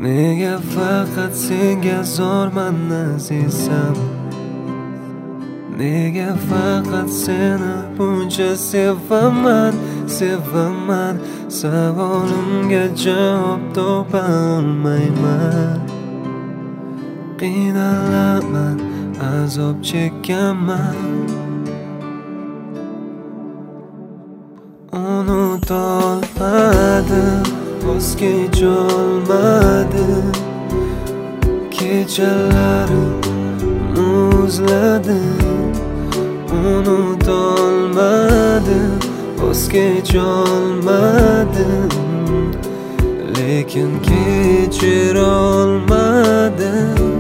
Nega faqat senga zorman azizam? Nega faqat seni buncha sevaman, sevaman? Savolimga javob topa olmayman. Qiynalaman, azob chekaman. Unutolmadim, voz kecholmadim. Kechalarim muzladim. Unutolmadim, voz kecholmadim. Lekin kechirolmadim.